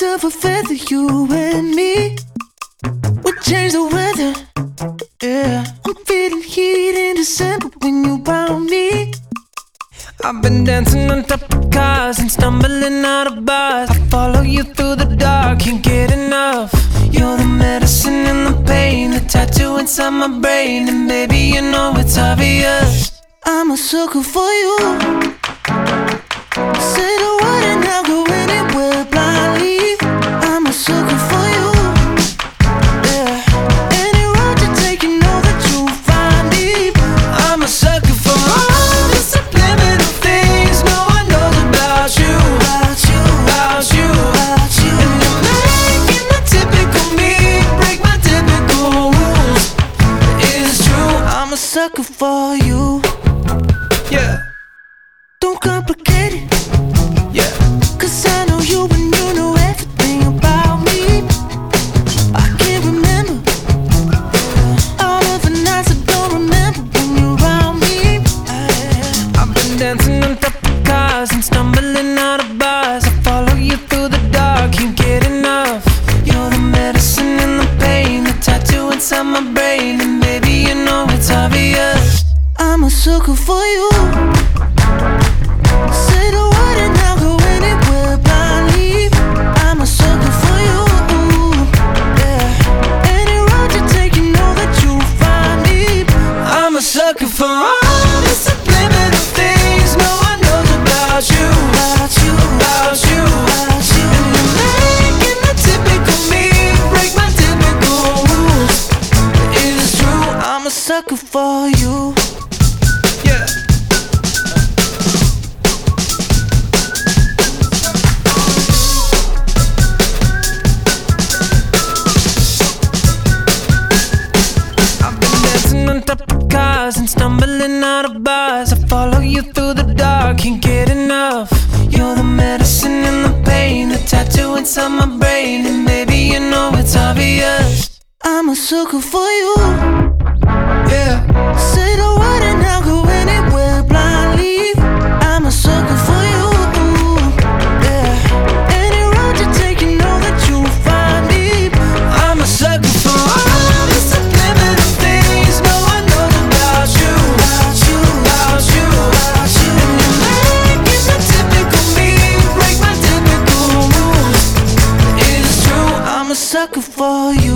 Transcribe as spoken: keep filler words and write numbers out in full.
birds of a feather, you and me. We change the weather, yeah. I'm feeling heat in December when you found me. I've been dancing on top of cars and stumbling out of bars. I follow you through the dark, can't get enough. You're the medicine and the pain, the tattoo inside my brain. And baby, you know it's obvious, I'm a sucker for you. Say the word and I'll go anywhere blindly. I'm a sucker for you, yeah. Any road you take, you know that you'll find me. I'm a sucker for all the subliminal things no one knows about you, About you, about you, about you. And you're making the typical me break my typical rules. It's true, I'm a sucker for you. yeah, Don't complicate it, yeah. cause I know you and you know everything about me. I can't remember all of the nights I don't remember when you're around me. I've been dancing on top of cars and stumbling out of bars. I follow you through the dark, can't get enough. You're the medicine and the pain, the tattoo inside my brain. And baby, you know it's obvious, I'm a sucker for you. Say the word and I'll go anywhere blindly. I'm a sucker for you, yeah. Any road you take, you know that you'll find me. I'm a sucker for all the subliminal things no one knows about you, About you, about you, about you. And you're making the typical me break my typical rules. It's true, I'm a sucker for you. yeah. I've been dancing on top of cars and stumbling out of bars. I follow you through the dark, can't get enough. You're the medicine and the pain, the tattoo inside my brain. And baby, you know it's obvious, I'm a sucker for you. yeah. Say the word and I'll go anywhere blindly. I'm a sucker for you, yeah. Any road you take, you know that you'll find me. I'm a sucker for all the subliminal things no one knows about you, About you, about you, about you. And you're making the typical me break my typical rules. It's true, I'm a sucker for you.